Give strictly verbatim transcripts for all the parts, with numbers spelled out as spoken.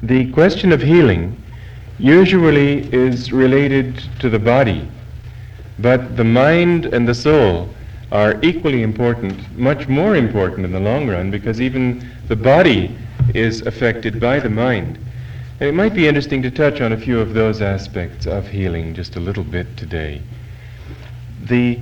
The question of healing usually is related to the body, but the mind and the soul are equally important, much more important in the long run, because even the body is affected by the mind. And it might be interesting to touch on a few of those aspects of healing just a little bit today. The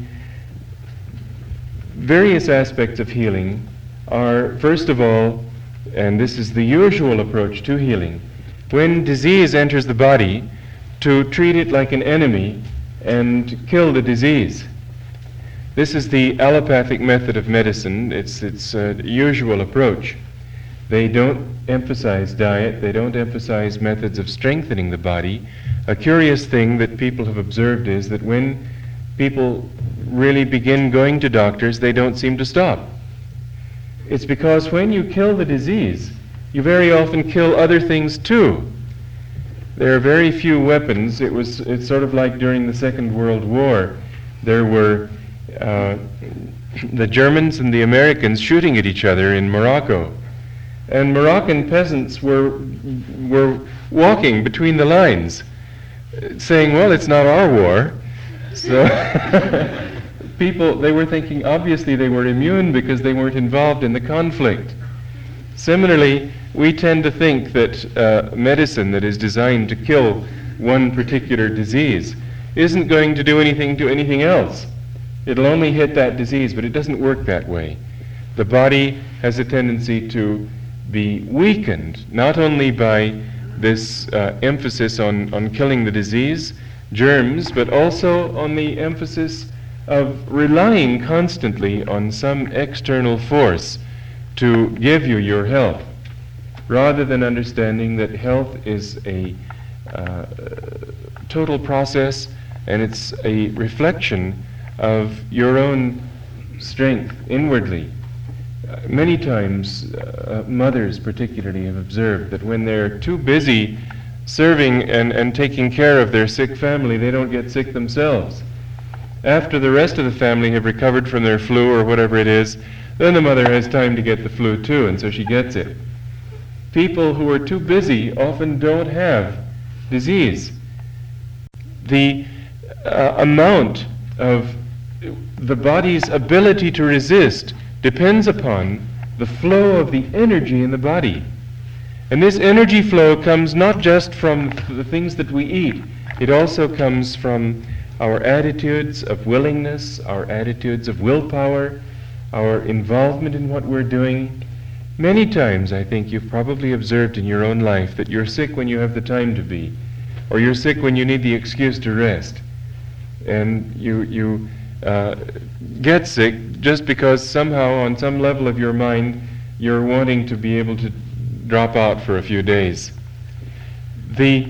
various aspects of healing are, first of all, and this is the usual approach to healing, when disease enters the body, to treat it like an enemy and kill the disease. This is the allopathic method of medicine. It's its uh, usual approach. They don't emphasize diet. They don't emphasize methods of strengthening the body. A curious thing that people have observed is that when people really begin going to doctors, they don't seem to stop. It's because when you kill the disease, you very often kill other things too. There are very few weapons. It was it's sort of like during the Second World War. There were uh, the Germans and the Americans shooting at each other in Morocco. And Moroccan peasants were were walking between the lines, saying, well, it's not our war. So people, they were thinking, obviously they were immune because they weren't involved in the conflict. Similarly, we tend to think that uh, medicine that is designed to kill one particular disease isn't going to do anything to anything else. It'll only hit that disease, but it doesn't work that way. The body has a tendency to be weakened, not only by this uh, emphasis on, on killing the disease, germs, but also on the emphasis of relying constantly on some external force to give you your health, rather than understanding that health is a uh, total process and it's a reflection of your own strength inwardly. Uh, many times, uh, mothers particularly have observed that when they're too busy serving and, and taking care of their sick family, they don't get sick themselves. After the rest of the family have recovered from their flu or whatever it is, then the mother has time to get the flu too, and so she gets it. People who are too busy often don't have disease. The uh, amount of the body's ability to resist depends upon the flow of the energy in the body. And this energy flow comes not just from the things that we eat, it also comes from our attitudes of willingness, our attitudes of willpower, our involvement in what we're doing. Many times, I think you've probably observed in your own life that you're sick when you have the time to be, or you're sick when you need the excuse to rest. And you you uh, get sick just because somehow, on some level of your mind, you're wanting to be able to drop out for a few days. The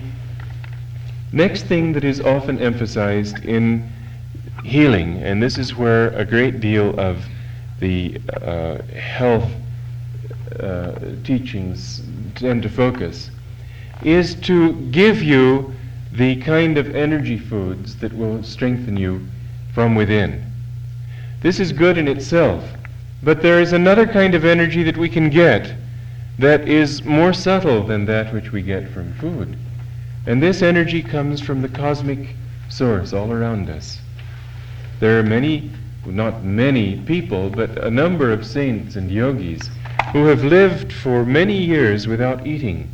next thing that is often emphasized in healing, and this is where a great deal of the uh, health uh, teachings tend to focus, is to give you the kind of energy foods that will strengthen you from within. This is good in itself, but there is another kind of energy that we can get that is more subtle than that which we get from food. And this energy comes from the cosmic source all around us. There are many, not many people, but a number of saints and yogis who have lived for many years without eating.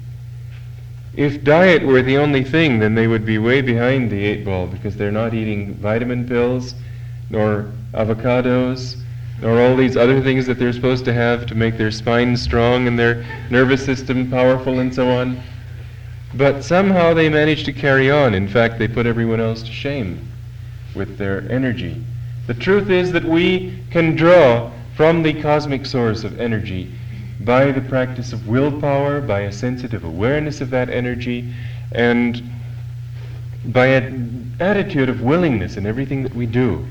If diet were the only thing, then they would be way behind the eight ball, because they're not eating vitamin pills, nor avocados, nor all these other things that they're supposed to have to make their spine strong and their nervous system powerful and so on. But somehow they manage to carry on. In fact, they put everyone else to shame with their energy. The truth is that we can draw from the cosmic source of energy by the practice of willpower, by a sensitive awareness of that energy, and by an attitude of willingness in everything that we do.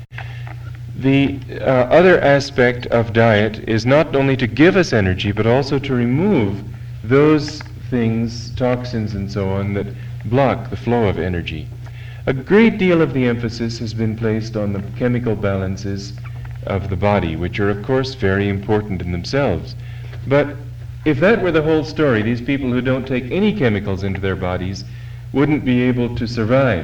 The uh, other aspect of diet is not only to give us energy, but also to remove those things, toxins and so on, that block the flow of energy. A great deal of the emphasis has been placed on the chemical balances of the body, which are of course very important in themselves. But If that were the whole story, these people who don't take any chemicals into their bodies wouldn't be able to survive.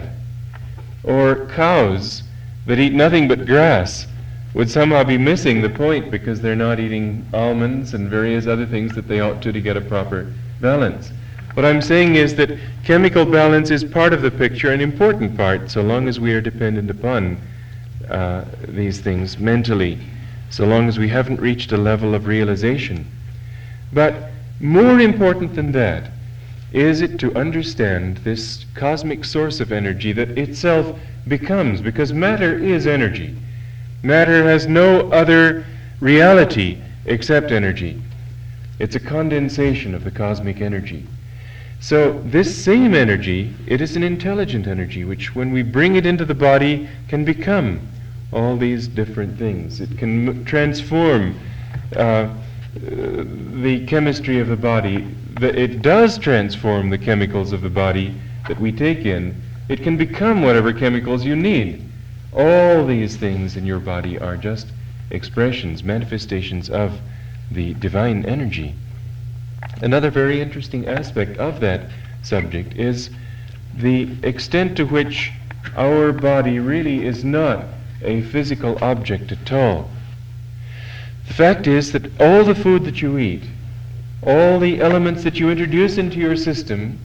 Or cows that eat nothing but grass would somehow be missing the point because they're not eating almonds and various other things that they ought to to get a proper balance. What I'm saying is that chemical balance is part of the picture, an important part, so long as we are dependent upon uh, these things mentally, so long as we haven't reached a level of realization. But more important than that is it to understand this cosmic source of energy that itself becomes, because matter is energy. Matter has no other reality except energy. It's a condensation of the cosmic energy. So this same energy, it is an intelligent energy, which when we bring it into the body can become all these different things. It can m- transform uh, the chemistry of the body. It does transform the chemicals of the body that we take in. It can become whatever chemicals you need. All these things in your body are just expressions, manifestations of the divine energy. Another very interesting aspect of that subject is the extent to which our body really is not a physical object at all. The fact is that all the food that you eat, all the elements that you introduce into your system,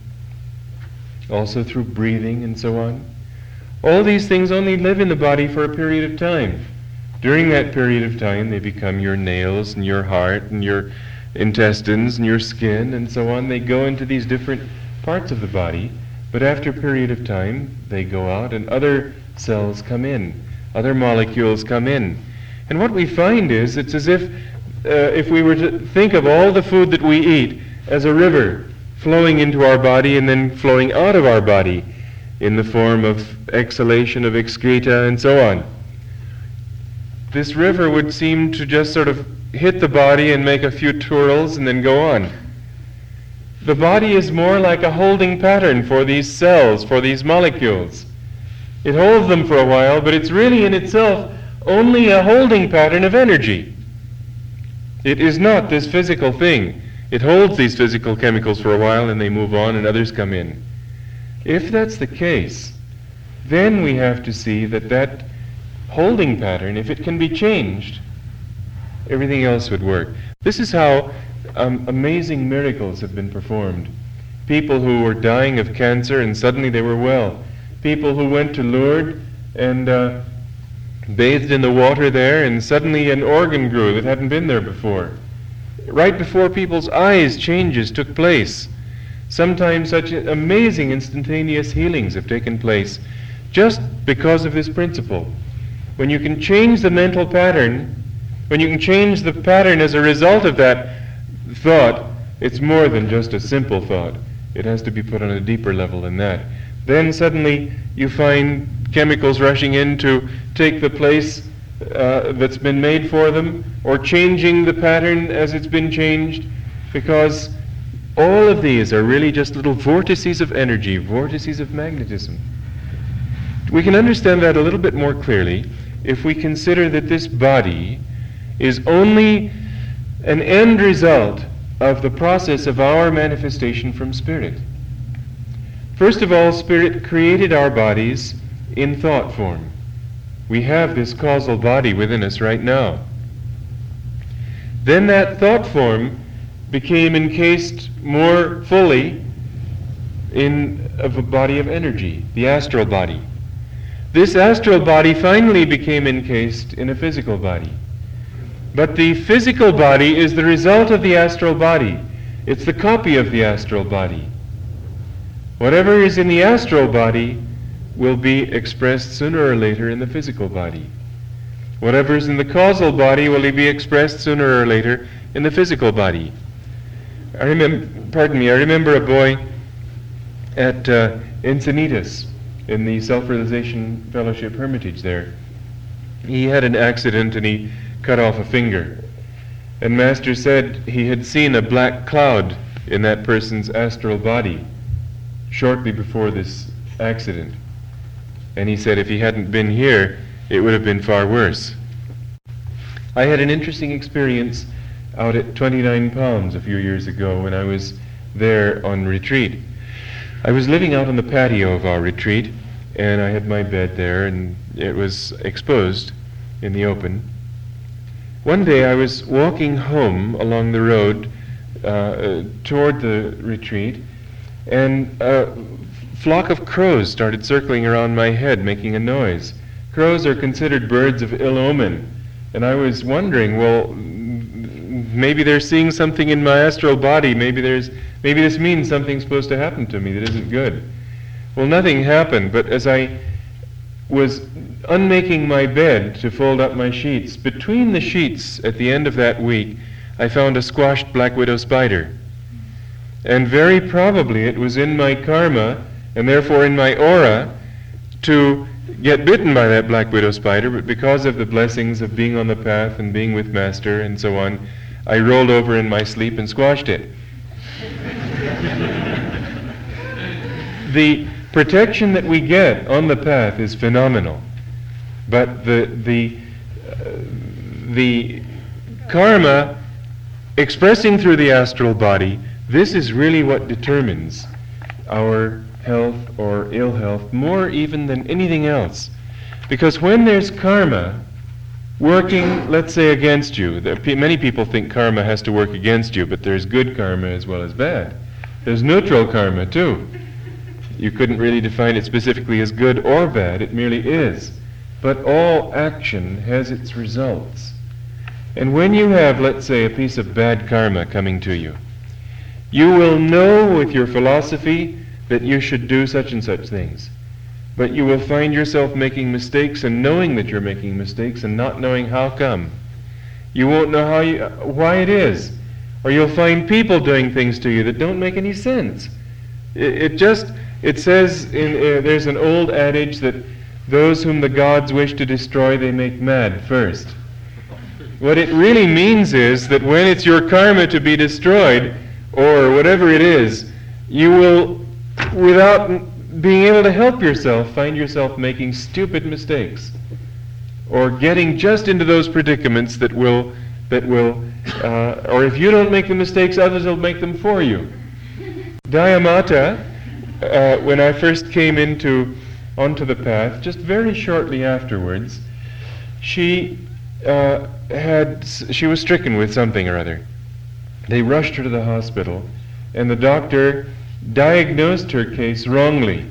also through breathing and so on, all these things only live in the body for a period of time. During that period of time, they become your nails and your heart and your intestines and your skin and so on. They go into these different parts of the body, but after a period of time, they go out and other cells come in, other molecules come in. And what we find is, it's as if uh, if we were to think of all the food that we eat as a river flowing into our body and then flowing out of our body in the form of exhalation of excreta and so on. This river would seem to just sort of hit the body and make a few twirls and then go on. The body is more like a holding pattern for these cells, for these molecules. It holds them for a while, but it's really in itself only a holding pattern of energy. It is not this physical thing. It holds these physical chemicals for a while and they move on and others come in. If that's the case, then we have to see that that holding pattern, if it can be changed, everything else would work. This is how um, amazing miracles have been performed. People who were dying of cancer and suddenly they were well. People who went to Lourdes and uh, bathed in the water there and suddenly an organ grew that hadn't been there before. Right before people's eyes, changes took place. Sometimes such amazing instantaneous healings have taken place just because of this principle. When you can change the mental pattern, when you can change the pattern as a result of that thought, it's more than just a simple thought. It has to be put on a deeper level than that. Then suddenly you find chemicals rushing in to take the place uh, that's been made for them, or changing the pattern as it's been changed, because all of these are really just little vortices of energy, vortices of magnetism. We can understand that a little bit more clearly if we consider that this body is only an end result of the process of our manifestation from Spirit. First of all, Spirit created our bodies in thought form. We have this causal body within us right now. Then that thought form became encased more fully in of a body of energy, the astral body. This astral body finally became encased in a physical body. But the physical body is the result of the astral body. It's the copy of the astral body. Whatever is in the astral body will be expressed sooner or later in the physical body. Whatever is in the causal body will be expressed sooner or later in the physical body. I remember, pardon me, I remember a boy at uh, Encinitas in the Self-Realization Fellowship Hermitage there. He had an accident and he cut off a finger. And Master said he had seen a black cloud in that person's astral body shortly before this accident. And he said if he hadn't been here, it would have been far worse. I had an interesting experience out at twenty-nine Palms a few years ago when I was there on retreat. I was living out on the patio of our retreat, and I had my bed there, and it was exposed in the open. One day I was walking home along the road uh, toward the retreat, and a flock of crows started circling around my head, making a noise. Crows are considered birds of ill omen, and I was wondering, well, maybe they're seeing something in my astral body. Maybe there's, maybe this means something's supposed to happen to me that isn't good. Well, nothing happened, but as I was unmaking my bed to fold up my sheets, between the sheets at the end of that week, I found a squashed black widow spider. And very probably it was in my karma, and therefore in my aura, to get bitten by that black widow spider, but because of the blessings of being on the path and being with Master and so on, I rolled over in my sleep and squashed it. The protection that we get on the path is phenomenal, but the the uh, the karma expressing through the astral body, this is really what determines our health or ill health, more even than anything else. Because when there's karma working, let's say, against you, there, many people think karma has to work against you, but there's good karma as well as bad. There's neutral karma too. You couldn't really define it specifically as good or bad, it merely is. But all action has its results. And when you have, let's say, a piece of bad karma coming to you, you will know with your philosophy that you should do such and such things. But you will find yourself making mistakes and knowing that you're making mistakes and not knowing how come. You won't know how you, why it is. Or you'll find people doing things to you that don't make any sense. It, it just, it says, in, uh, there's an old adage that those whom the gods wish to destroy, they make mad first. What it really means is that when it's your karma to be destroyed, or whatever it is, you will, without being able to help yourself, find yourself making stupid mistakes, or getting just into those predicaments that will, that will, uh, or if you don't make the mistakes, others will make them for you. Dayamata, uh, when I first came into onto the path, just very shortly afterwards, she uh, had she was stricken with something or other. They rushed her to the hospital, and the doctor diagnosed her case wrongly.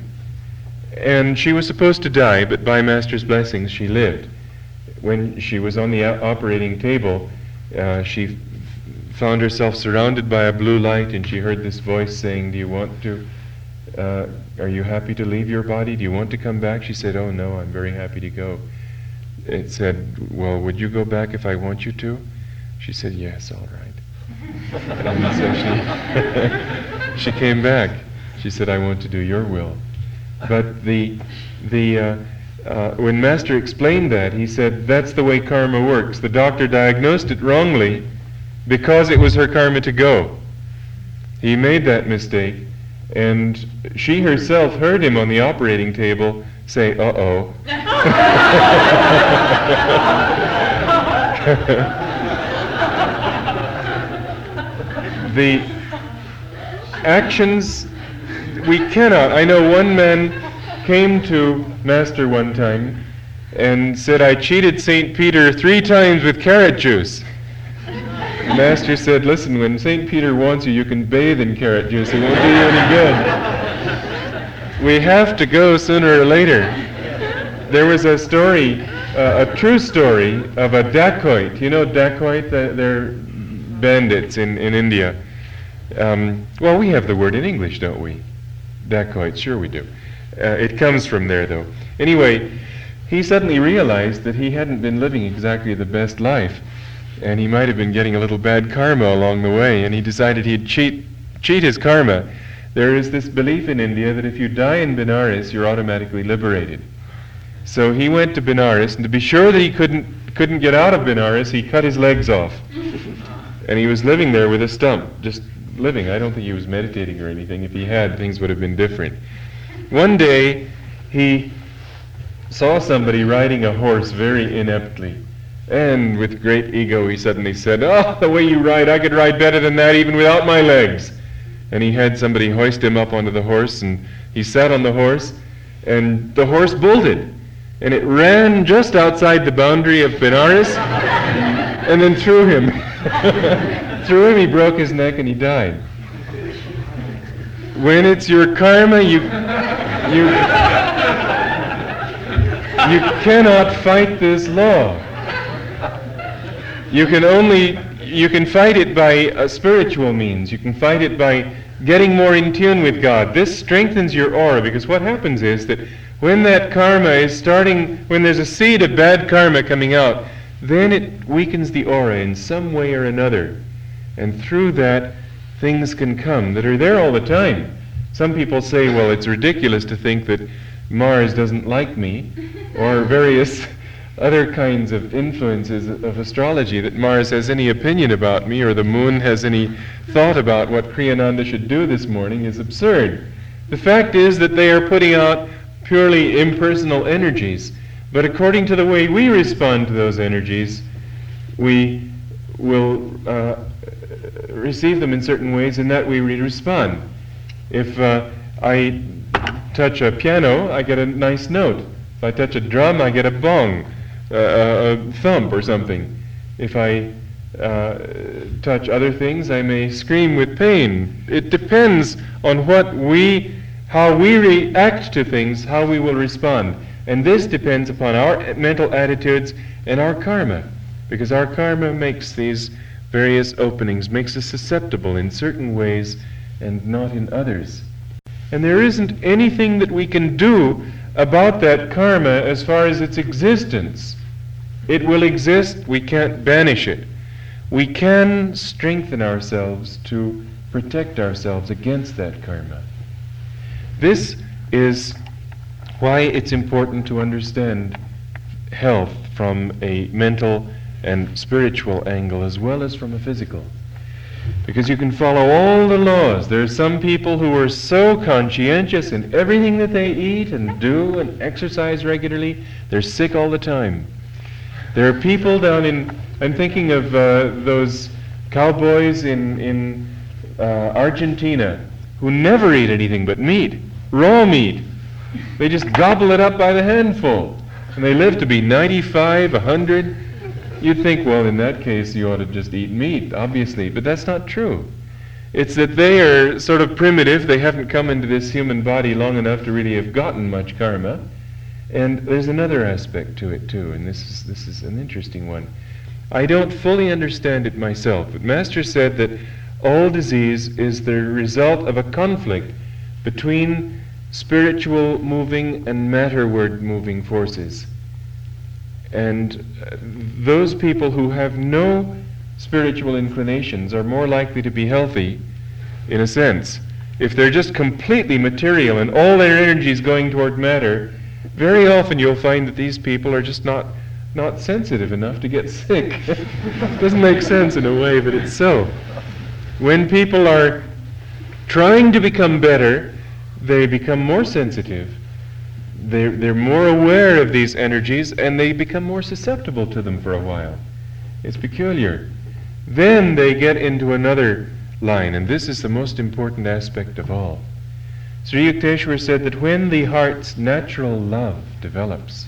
And she was supposed to die, but by Master's blessings she lived. When she was on the operating table, uh, she f- found herself surrounded by a blue light, and she heard this voice saying, do you want to, uh, are you happy to leave your body? Do you want to come back? She said, oh no, I'm very happy to go. It said, well, would you go back if I want you to? She said, yes, all right. And so she, she came back. She said, I want to do your will. But the, the, uh, uh, when Master explained that, he said, that's the way karma works. The doctor diagnosed it wrongly because it was her karma to go. He made that mistake, and she herself heard him on the operating table say, uh-oh. The actions, we cannot. I know one man came to Master one time and said, I cheated Saint Peter three times with carrot juice. Master said, listen, when Saint Peter wants you, you can bathe in carrot juice. It won't do you any good. We have to go sooner or later. There was a story, uh, a true story of a dacoit. You know dacoit? Uh, they're bandits in, in India. Um, well, we have the word in English, don't we? Dacoit, sure we do. Uh, it comes from there, though. Anyway, he suddenly realized that he hadn't been living exactly the best life, and he might have been getting a little bad karma along the way, and he decided he'd cheat, cheat his karma. There is this belief in India that if you die in Benares, you're automatically liberated. So he went to Benares, and to be sure that he couldn't couldn't get out of Benares, he cut his legs off. And he was living there with a stump, just living. I don't think he was meditating or anything. If he had, things would have been different. One day, he saw somebody riding a horse very ineptly. And with great ego he suddenly said, "Oh, the way you ride, I could ride better than that even without my legs." And he had somebody hoist him up onto the horse, and he sat on the horse, and the horse bolted. And it ran just outside the boundary of Benares, and then threw him. threw him, he broke his neck, and he died. When it's your karma, you you you cannot fight this law. You can only you can fight it by uh, spiritual means. You can fight it by getting more in tune with God. This strengthens your aura, because what happens is that when that karma is starting, when there's a seed of bad karma coming out, then it weakens the aura in some way or another. And through that, things can come that are there all the time. Some people say, well, it's ridiculous to think that Mars doesn't like me, or various other kinds of influences of astrology, that Mars has any opinion about me, or the moon has any thought about what Kriyananda should do this morning, is absurd. The fact is that they are putting out purely impersonal energies, but according to the way we respond to those energies, we will uh, receive them in certain ways, and that way we respond. If uh, I touch a piano, I get a nice note. If I touch a drum, I get a bong, uh, a thump or something. If I uh, touch other things, I may scream with pain. It depends on what we, how we react to things, how we will respond. And this depends upon our mental attitudes and our karma, because our karma makes these various openings, makes us susceptible in certain ways and not in others. And there isn't anything that we can do about that karma as far as its existence. It will exist, we can't banish it. We can strengthen ourselves to protect ourselves against that karma. This is why it's important to understand health from a mental and spiritual angle as well as from a physical. Because you can follow all the laws. There are some people who are so conscientious in everything that they eat and do and exercise regularly, they're sick all the time. There are people down in, I'm thinking of uh, those cowboys in, in uh, Argentina who never eat anything but meat, raw meat. They just gobble it up by the handful. And they live to be ninety-five, one hundred. You'd think, well, in that case, you ought to just eat meat, obviously. But that's not true. It's that they are sort of primitive. They haven't come into this human body long enough to really have gotten much karma. And there's another aspect to it, too, and this is, this is an interesting one. I don't fully understand it myself, but Master said that all disease is the result of a conflict between spiritual moving and matterward moving forces. And uh, those people who have no spiritual inclinations are more likely to be healthy, in a sense. If they're just completely material and all their energy is going toward matter, very often you'll find that these people are just not not sensitive enough to get sick. Doesn't make sense in a way, but it's so. When people are trying to become better, they become more sensitive. They're, they're more aware of these energies, and they become more susceptible to them for a while. It's peculiar. Then they get into another line, and this is the most important aspect of all. Sri Yukteswar said that when the heart's natural love develops,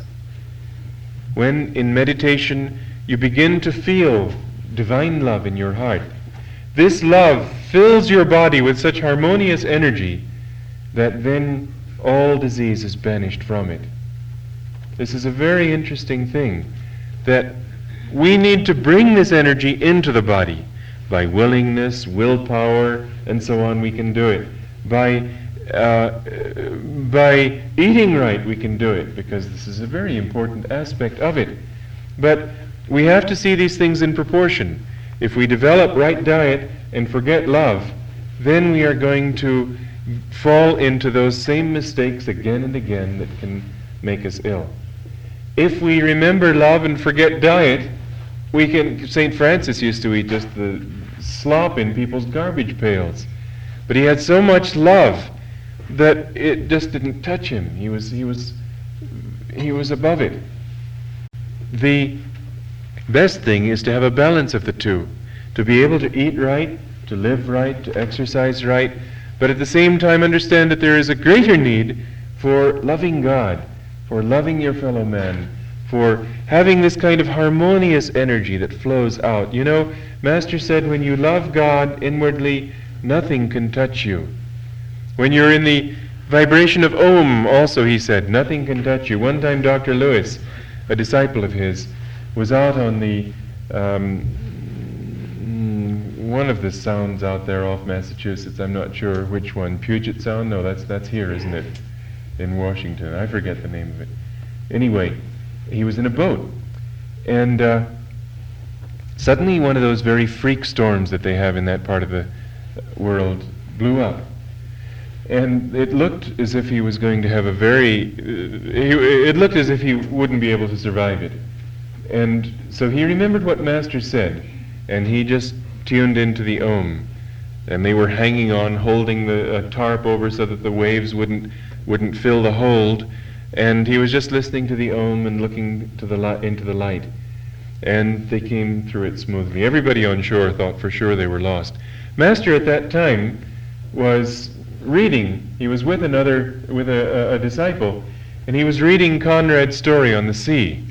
when in meditation you begin to feel divine love in your heart, this love fills your body with such harmonious energy that then all disease is banished from it. This is a very interesting thing, that we need to bring this energy into the body. By willingness, willpower, and so on, we can do it. By uh, by eating right, we can do it, because this is a very important aspect of it. But we have to see these things in proportion. If we develop right diet and forget love, then we are going to fall into those same mistakes again and again that can make us ill. If we remember love and forget diet, we can. Saint Francis used to eat just the slop in people's garbage pails, but he had so much love that it just didn't touch him. He was he was he was above it. The best thing is to have a balance of the two, to be able to eat right, to live right, to exercise right, but at the same time understand that there is a greater need for loving God, for loving your fellow man, for having this kind of harmonious energy that flows out. You know, Master said, when you love God inwardly, nothing can touch you. When you're in the vibration of Om, also, he said, nothing can touch you. One time Doctor Lewis, a disciple of his, was out on the um, one of the sounds out there off Massachusetts. I'm not sure which one. Puget Sound? No, that's that's here, isn't it? In Washington. I forget the name of it. Anyway, he was in a boat, and uh, suddenly one of those very freak storms that they have in that part of the world blew up. And it looked as if he was going to have a very, uh, he, it looked as if he wouldn't be able to survive it. And so he remembered what Master said, and he just tuned into the Om. And they were hanging on, holding the uh, tarp over so that the waves wouldn't wouldn't fill the hold. And he was just listening to the Om and looking to the li- into the light. And they came through it smoothly. Everybody on shore thought for sure they were lost. Master at that time was reading. He was with another, with a, a, a disciple, and he was reading Conrad's story on the sea.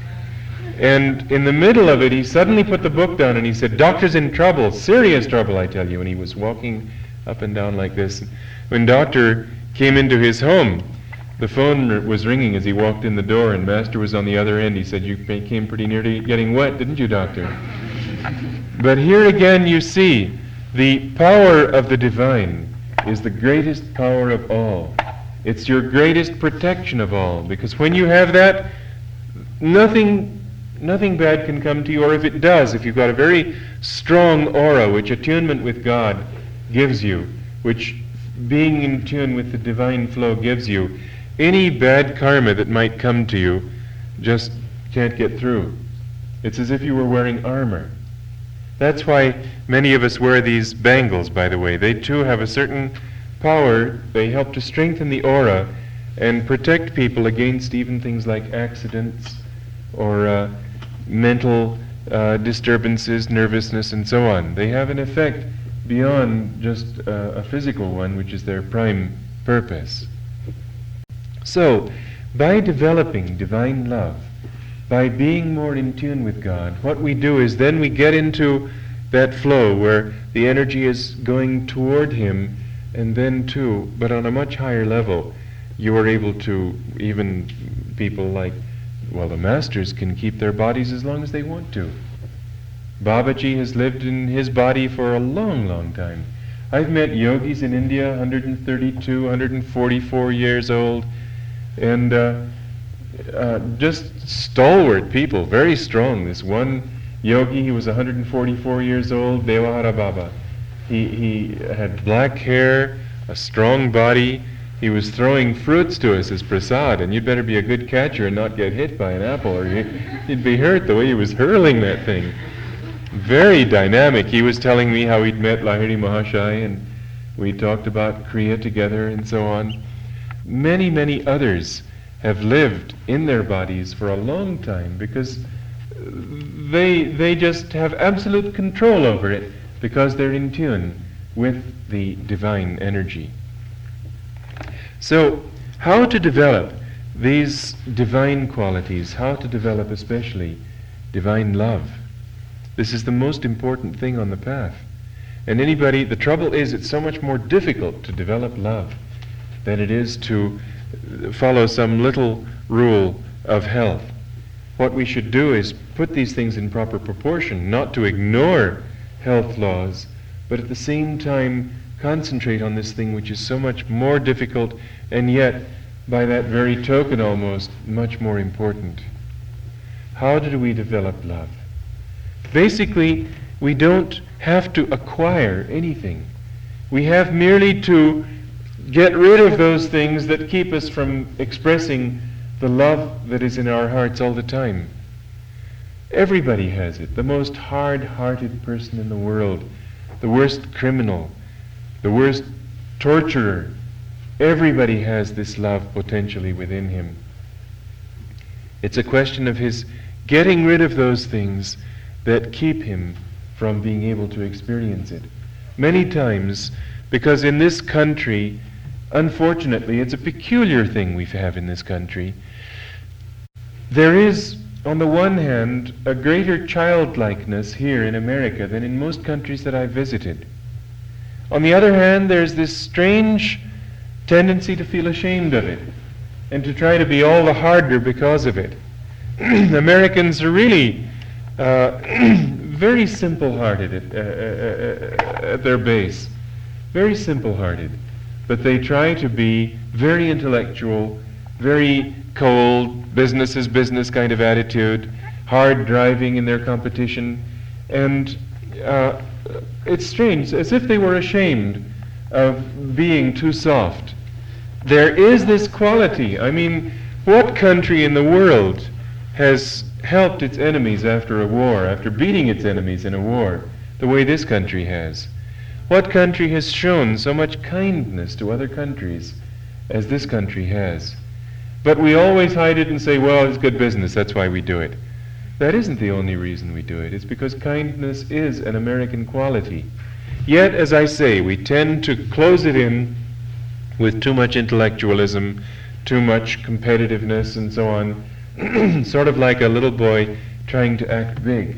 And in the middle of it, he suddenly put the book down and he said, "Doctor's in trouble, serious trouble, I tell you." And he was walking up and down like this. When Doctor came into his home, the phone r- was ringing as he walked in the door, and Master was on the other end. He said, "You came pretty near to getting wet, didn't you, Doctor?" But here again you see the power of the divine is the greatest power of all. It's your greatest protection of all, because when you have that, nothing nothing bad can come to you, or if it does, if you've got a very strong aura, which attunement with God gives you, which being in tune with the divine flow gives you, any bad karma that might come to you just can't get through. It's as if you were wearing armor. That's why many of us wear these bangles, by the way. They too have a certain power. They help to strengthen the aura and protect people against even things like accidents or uh, mental uh, disturbances, nervousness, and so on. They have an effect beyond just uh, a physical one, which is their prime purpose. So, by developing divine love, by being more in tune with God, what we do is then we get into that flow where the energy is going toward Him, and then too, but on a much higher level, you are able to, even people like, well, the masters can keep their bodies as long as they want to. Babaji has lived in his body for a long, long time. I've met yogis in India, one hundred thirty-two, one hundred forty-four years old, and uh, uh, just stalwart people, very strong. This one yogi, he was one hundred forty-four years old, Devahara Baba. He, he had black hair, a strong body. He was throwing fruits to us as prasad, and you'd better be a good catcher and not get hit by an apple, or you'd be hurt the way he was hurling that thing. Very dynamic. He was telling me how he'd met Lahiri Mahashai, and we talked about Kriya together and so on. Many, many others have lived in their bodies for a long time because they they just have absolute control over it because they're in tune with the divine energy. So, how to develop these divine qualities, how to develop especially divine love. This is the most important thing on the path. And anybody, the trouble is it's so much more difficult to develop love than it is to follow some little rule of health. What we should do is put these things in proper proportion, not to ignore health laws, but at the same time concentrate on this thing which is so much more difficult and yet, by that very token almost, much more important. How do we develop love? Basically, we don't have to acquire anything. We have merely to get rid of those things that keep us from expressing the love that is in our hearts all the time. Everybody has it. The most hard-hearted person in the world, the worst criminal, the worst torturer, everybody has this love potentially within him. It's a question of his getting rid of those things that keep him from being able to experience it. Many times, because in this country, unfortunately, it's a peculiar thing we have in this country, there is, on the one hand, a greater childlikeness here in America than in most countries that I've visited. On the other hand, there's this strange tendency to feel ashamed of it and to try to be all the harder because of it. Americans are really uh, very simple-hearted at, uh, uh, at their base, very simple-hearted, but they try to be very intellectual, very cold, business is business kind of attitude, hard driving in their competition, and uh, it's strange, as if they were ashamed of being too soft. There is this quality. I mean, what country in the world has helped its enemies after a war, after beating its enemies in a war, the way this country has? What country has shown so much kindness to other countries as this country has? But we always hide it and say, well, it's good business, that's why we do it. That isn't the only reason we do it. It's because kindness is an American quality. Yet, as I say, we tend to close it in with too much intellectualism, too much competitiveness, and so on, sort of like a little boy trying to act big.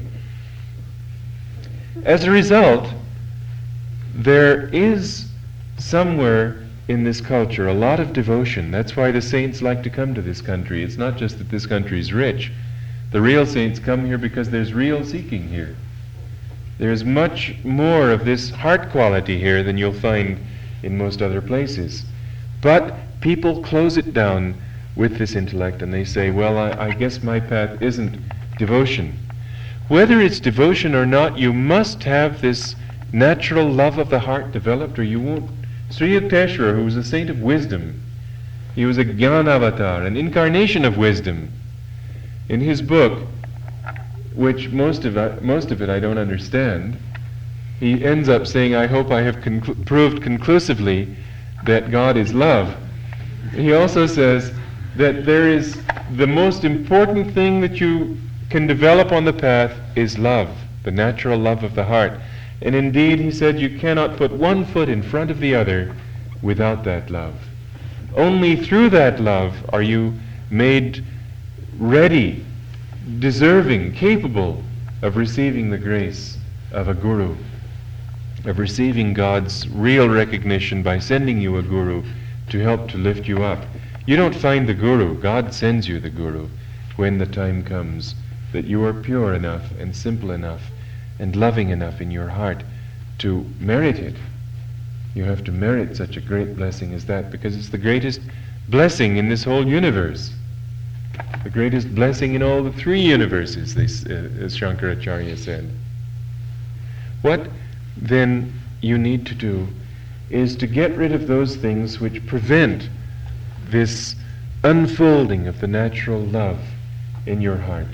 As a result, there is somewhere in this culture a lot of devotion. That's why the saints like to come to this country. It's not just that this country is rich. The real saints come here because there's real seeking here. There's much more of this heart quality here than you'll find in most other places. But people close it down with this intellect and they say, well, I, I guess my path isn't devotion. Whether it's devotion or not, you must have this natural love of the heart developed, or you won't. Sri Yukteswara, who was a saint of wisdom, he was a Jnana avatar, an incarnation of wisdom. In his book, which most of it, most of it I don't understand, he ends up saying, I hope I have conclu- proved conclusively that God is love. He also says that there is the most important thing that you can develop on the path is love, the natural love of the heart. And indeed, he said, you cannot put one foot in front of the other without that love. Only through that love are you made ready, deserving, capable of receiving the grace of a guru, of receiving God's real recognition by sending you a guru to help to lift you up. You don't find the guru. God sends you the guru when the time comes that you are pure enough and simple enough and loving enough in your heart to merit it. You have to merit such a great blessing as that, because it's the greatest blessing in this whole universe. The greatest blessing in all the three universes, they, uh, as Shankaracharya said. What then you need to do is to get rid of those things which prevent this unfolding of the natural love in your heart.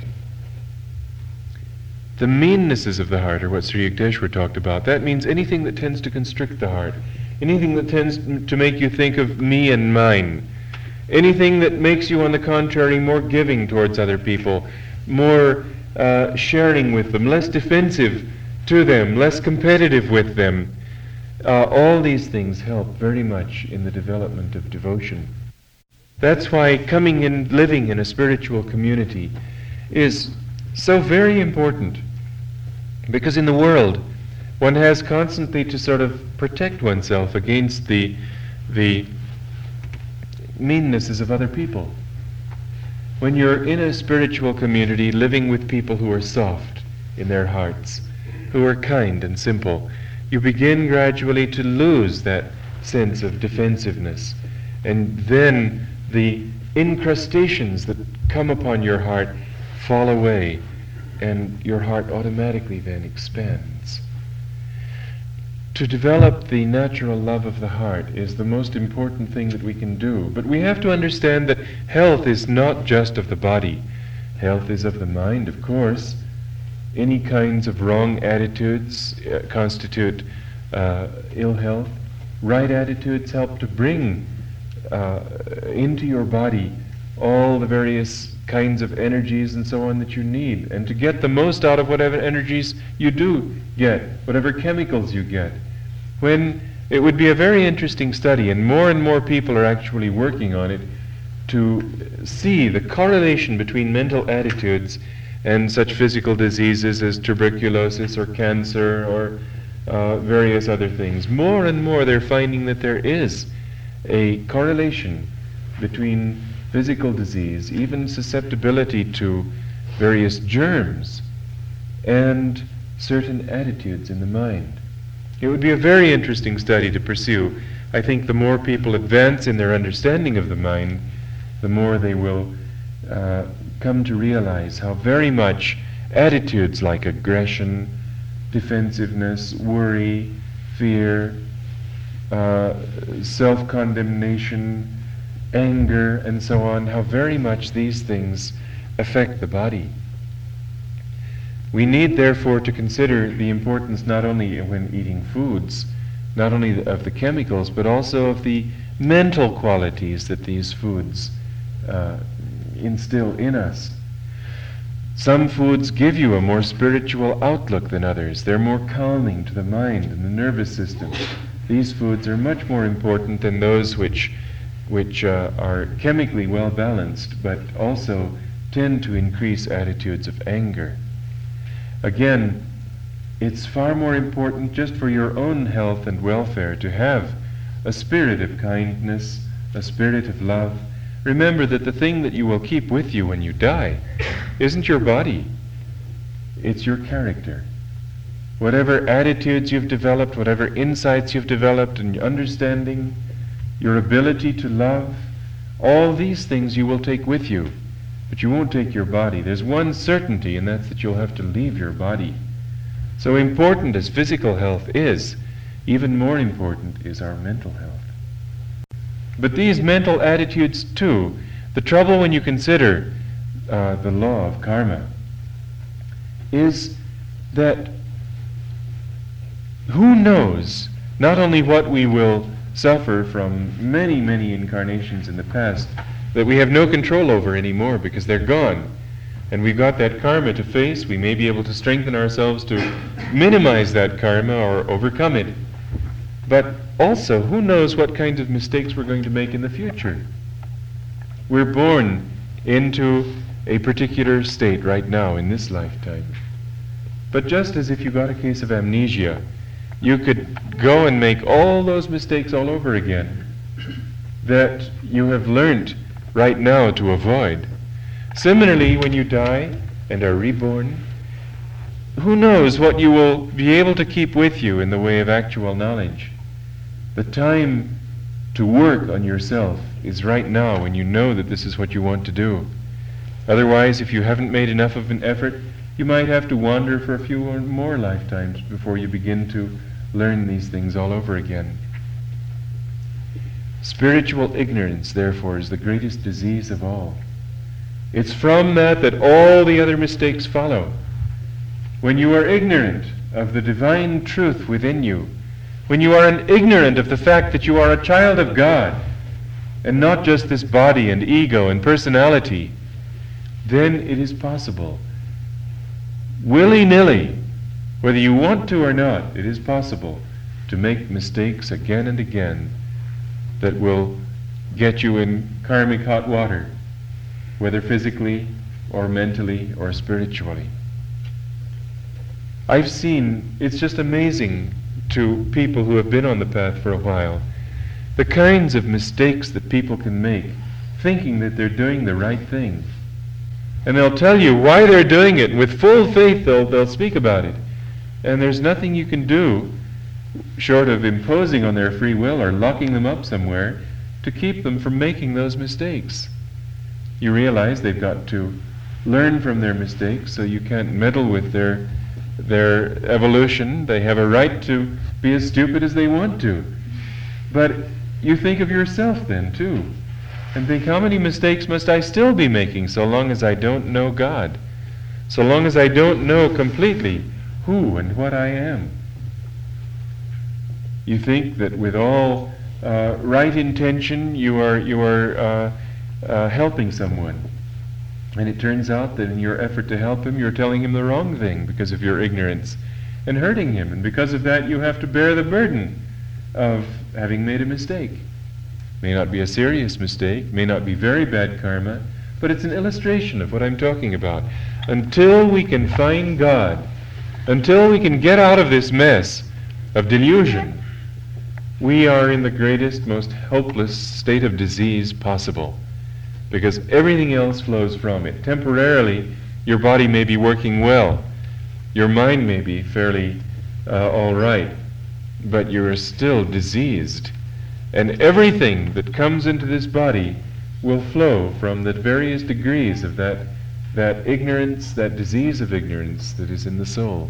The meannesses of the heart are what Sri Yukteswara talked about. That means anything that tends to constrict the heart, anything that tends to make you think of me and mine, anything that makes you, on the contrary, more giving towards other people, more uh, sharing with them, less defensive to them, less competitive with them. Uh, all these things help very much in the development of devotion. That's why coming in, living in a spiritual community is so very important, because in the world one has constantly to sort of protect oneself against the the meannesses of other people. When you're in a spiritual community living with people who are soft in their hearts, who are kind and simple, you begin gradually to lose that sense of defensiveness, and then the incrustations that come upon your heart fall away, and your heart automatically then expands. To develop the natural love of the heart is the most important thing that we can do. But we have to understand that health is not just of the body. Health is of the mind, of course. Any kinds of wrong attitudes uh, constitute uh, ill health. Right attitudes help to bring uh, into your body all the various kinds of energies and so on that you need, and to get the most out of whatever energies you do get, whatever chemicals you get. When it would be a very interesting study, and more and more people are actually working on it, to see the correlation between mental attitudes and such physical diseases as tuberculosis or cancer or uh, various other things. More and more they're finding that there is a correlation between physical disease, even susceptibility to various germs, and certain attitudes in the mind. It would be a very interesting study to pursue. I think the more people advance in their understanding of the mind, the more they will uh, come to realize how very much attitudes like aggression, defensiveness, worry, fear, uh, self-condemnation, anger, and so on, how very much these things affect the body. We need, therefore, to consider the importance not only when eating foods, not only of the chemicals, but also of the mental qualities that these foods uh, instill in us. Some foods give you a more spiritual outlook than others. They're more calming to the mind and the nervous system. These foods are much more important than those which which uh, are chemically well balanced, but also tend to increase attitudes of anger. Again, it's far more important just for your own health and welfare to have a spirit of kindness, a spirit of love. Remember that the thing that you will keep with you when you die isn't your body, it's your character. Whatever attitudes you've developed, whatever insights you've developed and understanding, your ability to love, all these things you will take with you, but you won't take your body. There's one certainty, and that's that you'll have to leave your body. So important as physical health is, even more important is our mental health. But these mental attitudes too, the trouble when you consider uh, the law of karma is that who knows not only what we will suffer from many, many incarnations in the past that we have no control over anymore because they're gone. And we've got that karma to face. We may be able to strengthen ourselves to minimize that karma or overcome it. But also, who knows what kinds of mistakes we're going to make in the future? We're born into a particular state right now in this lifetime. But just as if you got a case of amnesia, you could go and make all those mistakes all over again that you have learnt right now to avoid. Similarly, when you die and are reborn, who knows what you will be able to keep with you in the way of actual knowledge. The time to work on yourself is right now when you know that this is what you want to do. Otherwise, if you haven't made enough of an effort, you might have to wander for a few or more lifetimes before you begin to learn these things all over again. Spiritual ignorance, therefore, is the greatest disease of all. It's from that that all the other mistakes follow. When you are ignorant of the divine truth within you, when you are an ignorant of the fact that you are a child of God, and not just this body and ego and personality, then it is possible, willy-nilly, whether you want to or not, it is possible to make mistakes again and again that will get you in karmic hot water, whether physically or mentally or spiritually. I've seen, it's just amazing to people who have been on the path for a while, the kinds of mistakes that people can make, thinking that they're doing the right thing. And they'll tell you why they're doing it. With full faith, they'll, they'll speak about it. And there's nothing you can do, short of imposing on their free will or locking them up somewhere, to keep them from making those mistakes. You realize they've got to learn from their mistakes, so you can't meddle with their their evolution. They have a right to be as stupid as they want to. But you think of yourself then, too, and think, how many mistakes must I still be making so long as I don't know God? So long as I don't know completely who and what I am. You think that with all uh, right intention you are you are uh, uh, helping someone. And it turns out that in your effort to help him, you're telling him the wrong thing because of your ignorance and hurting him. And because of that, you have to bear the burden of having made a mistake. May not be a serious mistake, may not be very bad karma, but it's an illustration of what I'm talking about. Until we can find God, until we can get out of this mess of delusion, we are in the greatest, most helpless state of disease possible, because everything else flows from it. Temporarily, your body may be working well, your mind may be fairly uh, all right, but you are still diseased. And everything that comes into this body will flow from the various degrees of that, that ignorance, that disease of ignorance that is in the soul.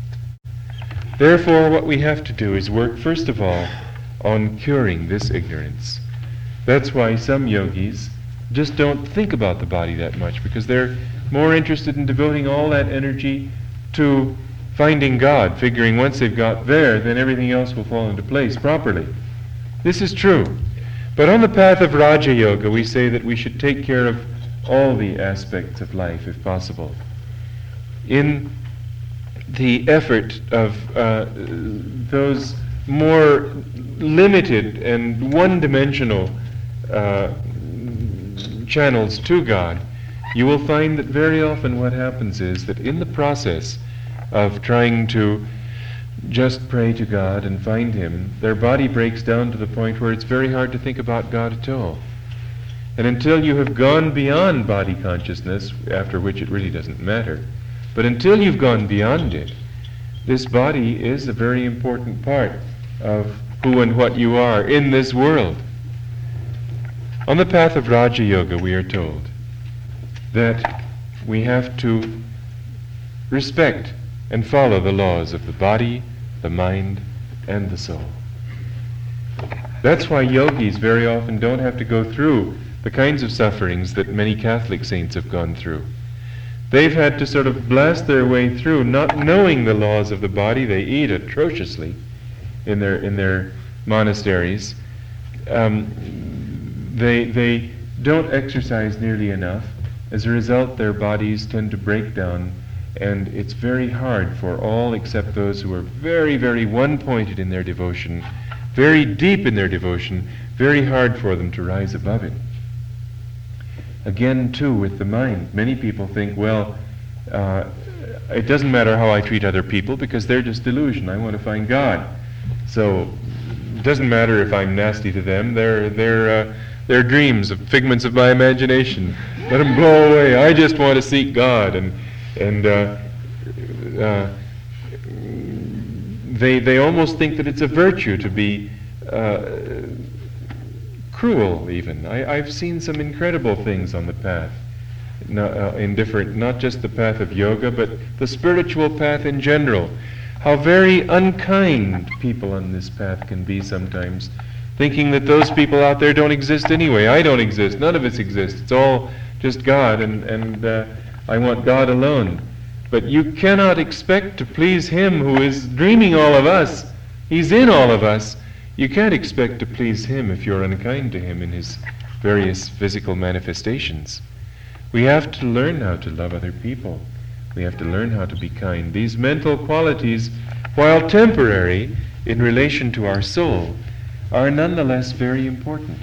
Therefore, what we have to do is work, first of all, on curing this ignorance. That's why some yogis just don't think about the body that much, because they're more interested in devoting all that energy to finding God, figuring once they've got there, then everything else will fall into place properly. This is true. But on the path of Raja Yoga, we say that we should take care of all the aspects of life, if possible. In the effort of uh, those more limited and one-dimensional uh, channels to God, you will find that very often what happens is that in the process of trying to just pray to God and find Him, their body breaks down to the point where it's very hard to think about God at all. And until you have gone beyond body consciousness, after which it really doesn't matter, but until you've gone beyond it, this body is a very important part of who and what you are in this world. On the path of Raja Yoga, we are told that we have to respect and follow the laws of the body, the mind, and the soul. That's why yogis very often don't have to go through the kinds of sufferings that many Catholic saints have gone through. They've had to sort of blast their way through, not knowing the laws of the body. They eat atrociously in their in their monasteries. Um, they they don't exercise nearly enough. As a result, their bodies tend to break down, and it's very hard for all except those who are very, very one-pointed in their devotion, very deep in their devotion, very hard for them to rise above it. Again, too, with the mind, many people think, well, uh, it doesn't matter how I treat other people because they're just delusion. I want to find God. So it doesn't matter if I'm nasty to them. They're, they're, uh, they're dreams, figments of my imagination. Let them blow away. I just want to seek God. And, and uh, uh, they, they almost think that it's a virtue to be uh, cruel, even. I, I've seen some incredible things on the path, no, uh, in different, not just the path of yoga, but the spiritual path in general. How very unkind people on this path can be sometimes, thinking that those people out there don't exist anyway. I don't exist. None of us exist. It's all just God, and, and uh, I want God alone. But you cannot expect to please Him who is dreaming all of us. He's in all of us. You can't expect to please Him if you're unkind to Him in His various physical manifestations. We have to learn how to love other people. We have to learn how to be kind. These mental qualities, while temporary in relation to our soul, are nonetheless very important.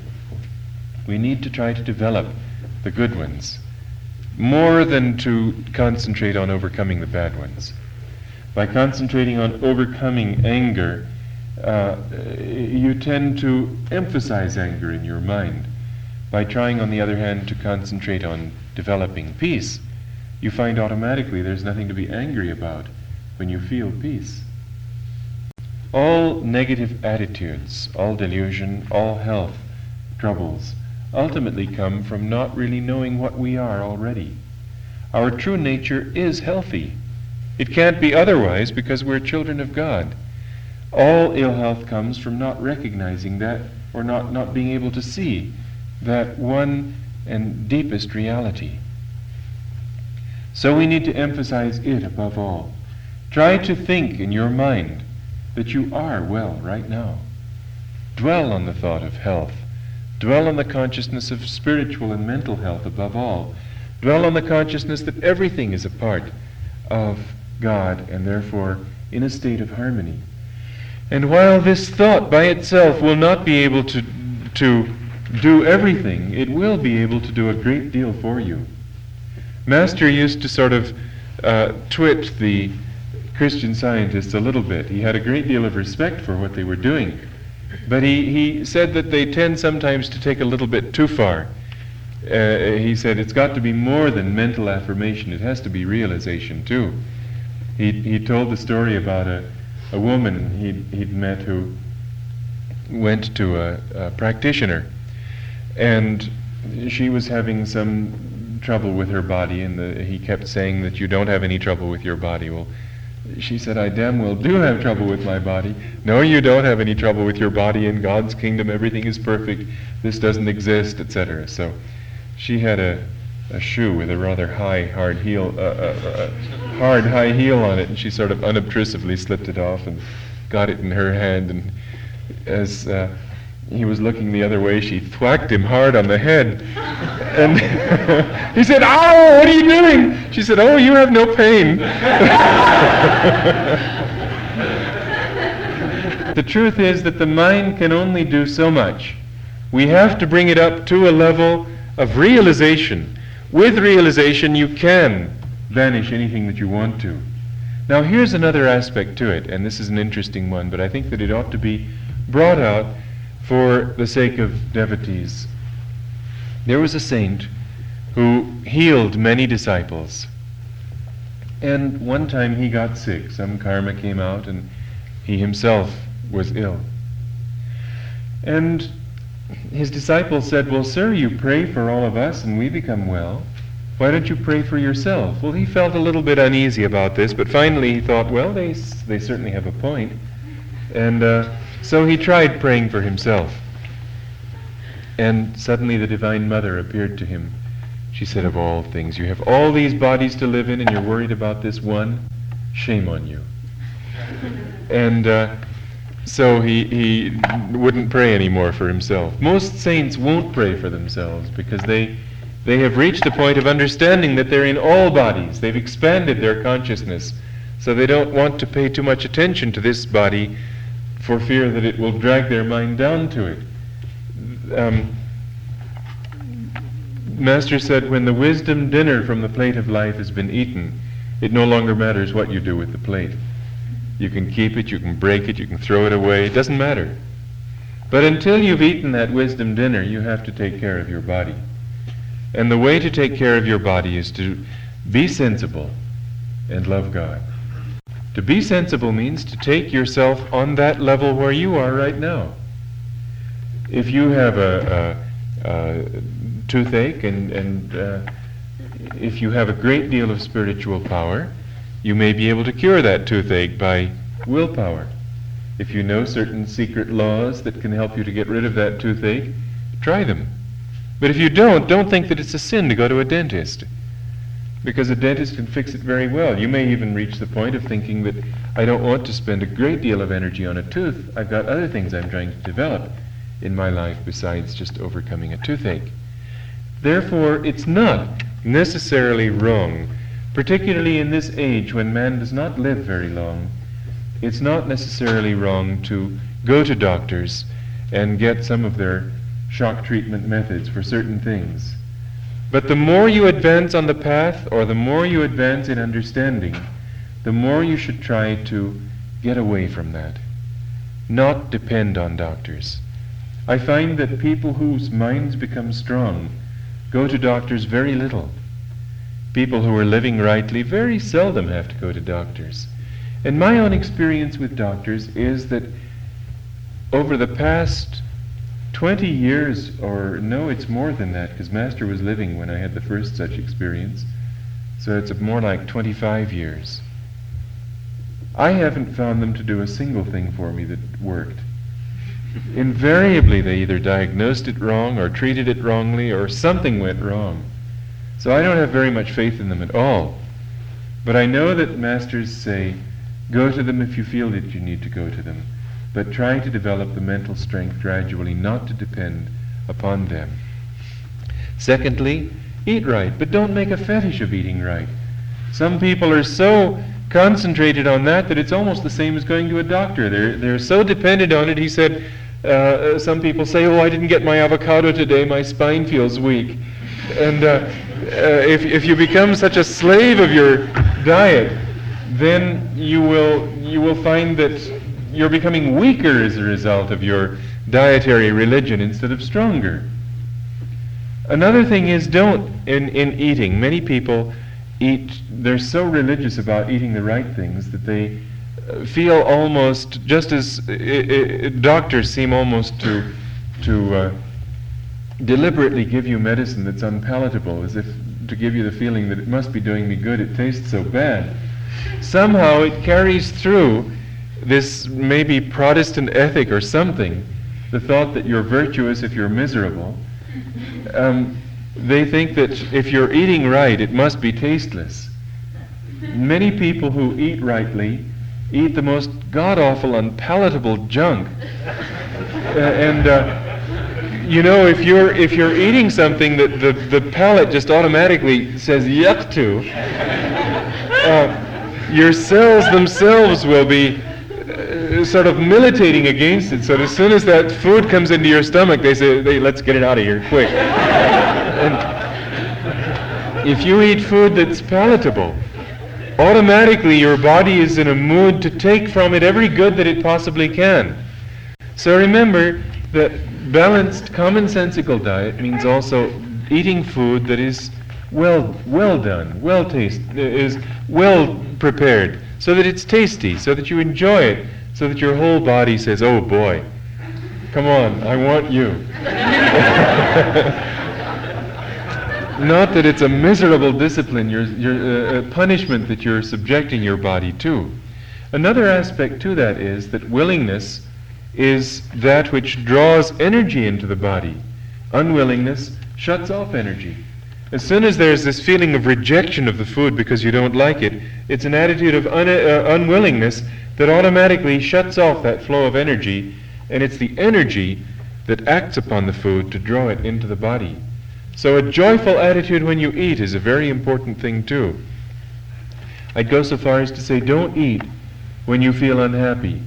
We need to try to develop the good ones, more than to concentrate on overcoming the bad ones. By concentrating on overcoming anger, uh, you tend to emphasize anger in your mind. By trying, on the other hand, to concentrate on developing peace, you find automatically there's nothing to be angry about when you feel peace. All negative attitudes, all delusion, all health troubles ultimately come from not really knowing what we are already. Our true nature is healthy. It can't be otherwise because we're children of God. All ill health comes from not recognizing that, or not, not being able to see that one and deepest reality. So we need to emphasize it above all. Try to think in your mind that you are well right now. Dwell on the thought of health. Dwell on the consciousness of spiritual and mental health above all. Dwell on the consciousness that everything is a part of God and therefore in a state of harmony. And while this thought by itself will not be able to, to do everything, it will be able to do a great deal for you. Master used to sort of uh, twit the Christian Scientists a little bit. He had a great deal of respect for what they were doing. But he, he said that they tend sometimes to take a little bit too far. Uh, he said it's got to be more than mental affirmation. It has to be realization too. He he told the story about a, a woman he'd, he'd met who went to a, a practitioner, and she was having some trouble with her body, and the, he kept saying that you don't have any trouble with your body. Well, she said, I damn well do have trouble with my body. No, you don't have any trouble with your body. In God's kingdom, everything is perfect. This doesn't exist, et cetera. So she had a, a shoe with a rather high, hard heel, uh, uh, uh, hard, high heel on it, and she sort of unobtrusively slipped it off and got it in her hand. And as uh, he was looking the other way, she thwacked him hard on the head. And he said, "Ow, what are you doing?" She said, "Oh, you have no pain." The truth is that the mind can only do so much. We have to bring it up to a level of realization. With realization, you can banish anything that you want to. Now, here's another aspect to it, and this is an interesting one, but I think that it ought to be brought out for the sake of devotees. There was a saint who healed many disciples. And one time he got sick. Some karma came out and he himself was ill. And his disciples said, "Well, sir, you pray for all of us and we become well. Why don't you pray for yourself?" Well, he felt a little bit uneasy about this, but finally he thought, well, they, they certainly have a point. And uh, so he tried praying for himself. And suddenly the Divine Mother appeared to him. She said, "Of all things, you have all these bodies to live in and you're worried about this one? Shame on you." And uh, so he, he wouldn't pray anymore for himself. Most saints won't pray for themselves because they, they have reached the point of understanding that they're in all bodies. They've expanded their consciousness. So they don't want to pay too much attention to this body for fear that it will drag their mind down to it. Um, Master said, when the wisdom dinner from the plate of life has been eaten, it no longer matters what you do with the plate. You can keep it, you can break it, you can throw it away, it doesn't matter. But until you've eaten that wisdom dinner, you have to take care of your body. And the way to take care of your body is to be sensible and love God. To be sensible means to take yourself on that level where you are right now. If you have a, a, a toothache and, and uh, if you have a great deal of spiritual power, you may be able to cure that toothache by willpower. If you know certain secret laws that can help you to get rid of that toothache, try them. But if you don't, don't think that it's a sin to go to a dentist, because a dentist can fix it very well. You may even reach the point of thinking that I don't want to spend a great deal of energy on a tooth. I've got other things I'm trying to develop in my life besides just overcoming a toothache. Therefore, it's not necessarily wrong, particularly in this age when man does not live very long, it's not necessarily wrong to go to doctors and get some of their shock treatment methods for certain things. But the more you advance on the path, or the more you advance in understanding, the more you should try to get away from that, not depend on doctors. I find that people whose minds become strong go to doctors very little. People who are living rightly very seldom have to go to doctors. And my own experience with doctors is that over the past twenty years, or no, it's more than that, because Master was living when I had the first such experience, so it's more like twenty-five years. I haven't found them to do a single thing for me that worked. Invariably, they either diagnosed it wrong or treated it wrongly or something went wrong. So I don't have very much faith in them at all. But I know that masters say, go to them if you feel that you need to go to them, but try to develop the mental strength gradually not to depend upon them. Secondly, eat right, but don't make a fetish of eating right. Some people are so concentrated on that that it's almost the same as going to a doctor. They're, they're so dependent on it. He said, uh, some people say, oh, I didn't get my avocado today, my spine feels weak. And uh, uh, if, if you become such a slave of your diet, then you will, you will find that you're becoming weaker as a result of your dietary religion instead of stronger. Another thing is, don't, in, in eating, many people eat, they're so religious about eating the right things that they uh, feel almost, just as I, I, doctors seem almost to, to uh, deliberately give you medicine that's unpalatable, as if to give you the feeling that it must be doing me good, it tastes so bad. Somehow it carries through this maybe Protestant ethic or something, the thought that you're virtuous if you're miserable. Um, they think that if you're eating right, it must be tasteless. Many people who eat rightly eat the most god-awful, unpalatable junk. Uh, and uh, you know, if you're if you're eating something that the, the palate just automatically says yuck to, uh, your cells themselves will be uh, sort of militating against it. So as soon as that food comes into your stomach, they say, they, let's get it out of here, quick. And if you eat food that's palatable, automatically your body is in a mood to take from it every good that it possibly can. So remember that balanced, commonsensical diet means also eating food that is well well done, well taste, is well prepared, so that it's tasty, so that you enjoy it, so that your whole body says, oh boy, come on, I want you. Not that it's a miserable discipline, your, your uh, punishment that you're subjecting your body to. Another aspect to that is that willingness is that which draws energy into the body. Unwillingness shuts off energy. As soon as there's this feeling of rejection of the food because you don't like it, it's an attitude of un- uh, unwillingness that automatically shuts off that flow of energy, and it's the energy that acts upon the food to draw it into the body. So a joyful attitude when you eat is a very important thing too. I'd go so far as to say, don't eat when you feel unhappy.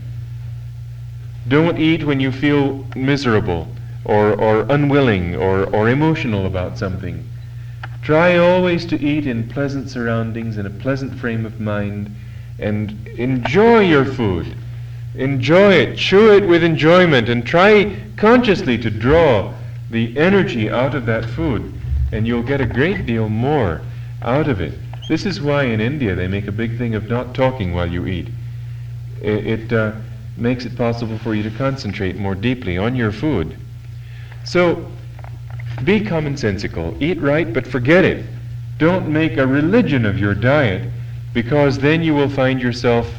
Don't eat when you feel miserable or, or unwilling or, or emotional about something. Try always to eat in pleasant surroundings, in a pleasant frame of mind, and enjoy your food. Enjoy it, chew it with enjoyment, and try consciously to draw the energy out of that food, and you'll get a great deal more out of it. This is why in India they make a big thing of not talking while you eat. It, it uh, makes it possible for you to concentrate more deeply on your food. So, be commonsensical. Eat right, but forget it. Don't make a religion of your diet, because then you will find yourself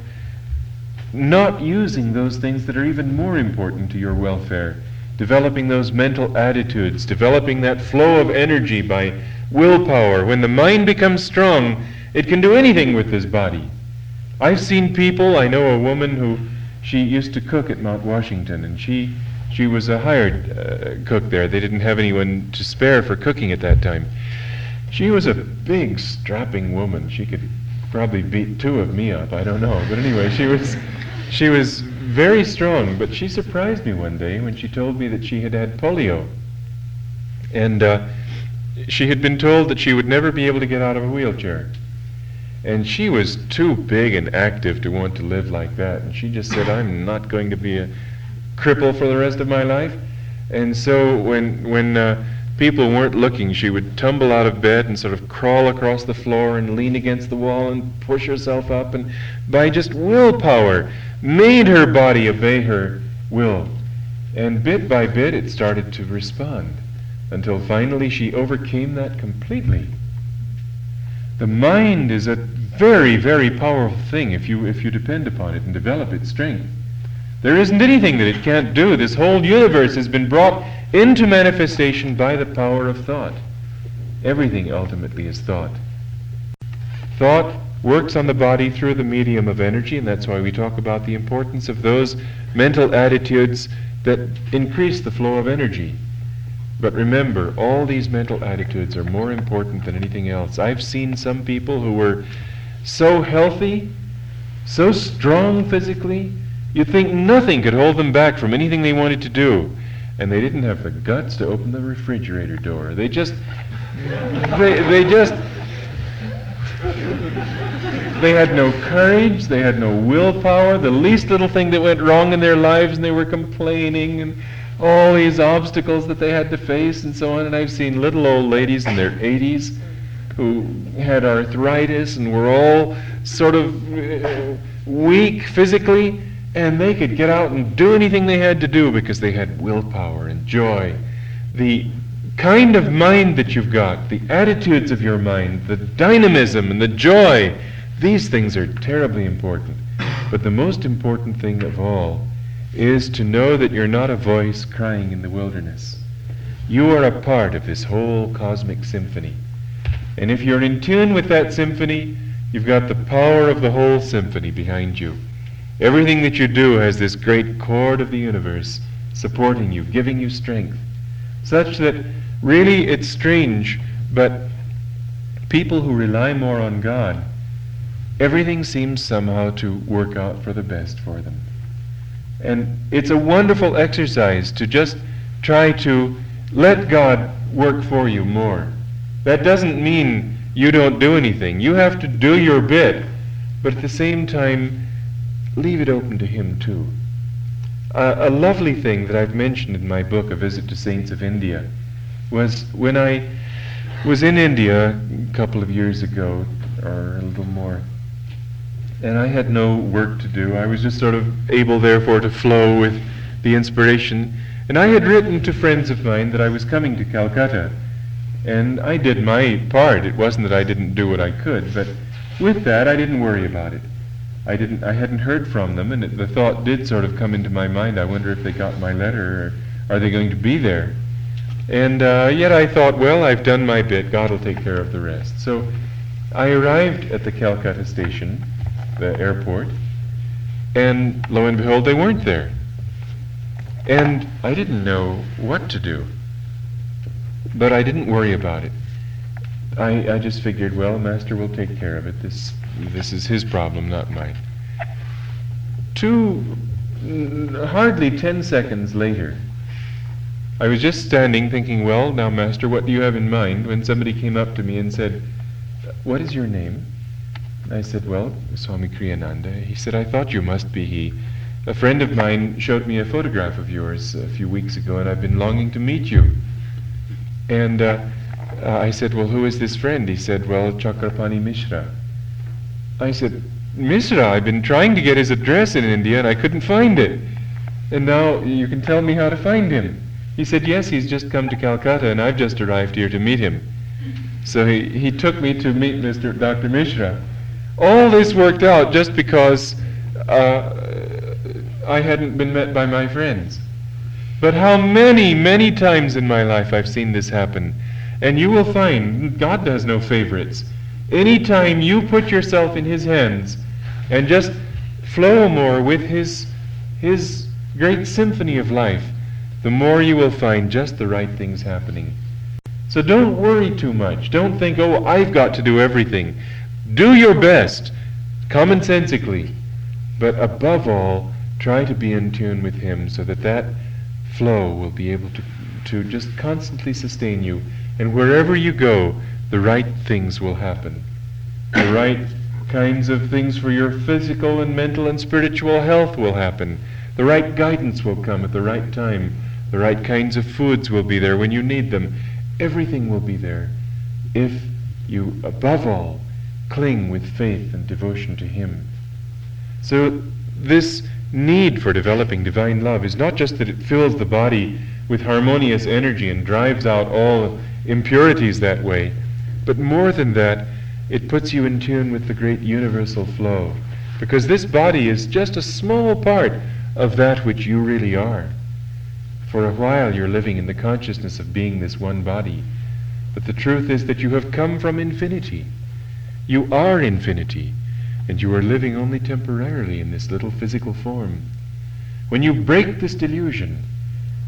not using those things that are even more important to your welfare. Developing those mental attitudes, developing that flow of energy by willpower. When the mind becomes strong, it can do anything with this body. I've seen people, I know a woman who, she used to cook at Mount Washington, and she she was a hired uh, cook there. They didn't have anyone to spare for cooking at that time. She was a big, strapping woman. She could probably beat two of me up, I don't know. But anyway, she was she was very strong, but she surprised me one day when she told me that she had had polio. And uh, she had been told that she would never be able to get out of a wheelchair. And she was too big and active to want to live like that. And she just said, I'm not going to be a cripple for the rest of my life. And so when when uh, people weren't looking, she would tumble out of bed and sort of crawl across the floor and lean against the wall and push herself up, and by just willpower made her body obey her will. And bit by bit it started to respond, until finally she overcame that completely. The mind is a very, very powerful thing if you if you depend upon it and develop its strength. There isn't anything that it can't do. This whole universe has been brought into manifestation by the power of thought. Everything ultimately is thought. Thought works on the body through the medium of energy, and that's why we talk about the importance of those mental attitudes that increase the flow of energy. But remember, all these mental attitudes are more important than anything else. I've seen some people who were so healthy, so strong physically, you'd think nothing could hold them back from anything they wanted to do. And they didn't have the guts to open the refrigerator door. They just, they, they just, they had no courage, they had no willpower. The least little thing that went wrong in their lives and they were complaining and all these obstacles that they had to face and so on. And I've seen little old ladies in their eighties who had arthritis and were all sort of uh, weak physically, and they could get out and do anything they had to do because they had willpower and joy. The kind of mind that you've got, the attitudes of your mind, the dynamism and the joy, these things are terribly important. But the most important thing of all is to know that you're not a voice crying in the wilderness. You are a part of this whole cosmic symphony. And if you're in tune with that symphony, you've got the power of the whole symphony behind you. Everything that you do has this great chord of the universe supporting you, giving you strength, such that really it's strange, but people who rely more on God, everything seems somehow to work out for the best for them. And it's a wonderful exercise to just try to let God work for you more. That doesn't mean you don't do anything. You have to do your bit, but at the same time, leave it open to Him too. Uh, a lovely thing that I've mentioned in my book, A Visit to Saints of India, was when I was in India a couple of years ago, or a little more, and I had no work to do. I was just sort of able, therefore, to flow with the inspiration. And I had written to friends of mine that I was coming to Calcutta, and I did my part. It wasn't that I didn't do what I could, but with that, I didn't worry about it. I didn't. I hadn't heard from them, and it, the thought did sort of come into my mind, I wonder if they got my letter, or are they going to be there? And uh, yet I thought, well, I've done my bit. God will take care of the rest. So I arrived at the Calcutta station, the airport, and lo and behold, they weren't there. And I didn't know what to do. But I didn't worry about it. I, I just figured, well, Master will take care of it. This this is his problem, not mine. Two, hardly ten seconds later, I was just standing thinking, well, now, Master, what do you have in mind? When somebody came up to me and said, what is your name? I said, well, Swami Kriyananda. He said, I thought you must be he. A friend of mine showed me a photograph of yours a few weeks ago, and I've been longing to meet you. And uh, uh, I said, well, who is this friend? He said, well, Chakrapani Mishra. I said, Mishra, I've been trying to get his address in India, and I couldn't find it. And now you can tell me how to find him. He said, yes, he's just come to Calcutta, and I've just arrived here to meet him. So he, he took me to meet Mister Doctor Mishra. All this worked out just because uh, I hadn't been met by my friends. But how many, many times in my life I've seen this happen. And you will find God does no favorites. Anytime you put yourself in His hands and just flow more with His, His great symphony of life, the more you will find just the right things happening. So don't worry too much. Don't think, oh, I've got to do everything. Do your best, commonsensically. But above all, try to be in tune with Him so that that flow will be able to, to just constantly sustain you. And wherever you go, the right things will happen. The right kinds of things for your physical and mental and spiritual health will happen. The right guidance will come at the right time. The right kinds of foods will be there when you need them. Everything will be there if you, above all, cling with faith and devotion to Him. So this need for developing divine love is not just that it fills the body with harmonious energy and drives out all impurities that way, but more than that, it puts you in tune with the great universal flow, because this body is just a small part of that which you really are. For a while you're living in the consciousness of being this one body, but the truth is that you have come from infinity. You are infinity, and you are living only temporarily in this little physical form. When you break this delusion,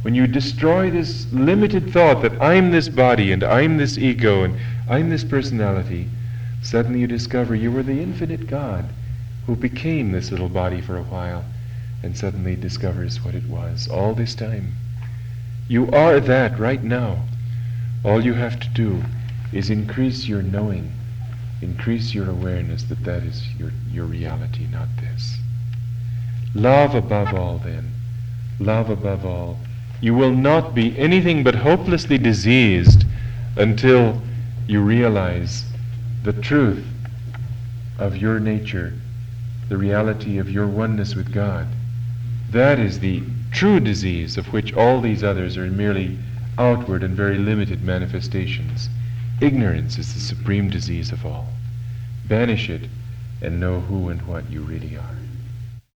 when you destroy this limited thought that I'm this body and I'm this ego and I'm this personality, suddenly you discover you were the infinite God who became this little body for a while and suddenly discovers what it was all this time. You are that right now. All you have to do is increase your knowing, increase your awareness that that is your, your reality, not this. Love above all then. Love above all. You will not be anything but hopelessly diseased until you realize the truth of your nature, the reality of your oneness with God. That is the true disease of which all these others are merely outward and very limited manifestations. Ignorance is the supreme disease of all. Banish it and know who and what you really are.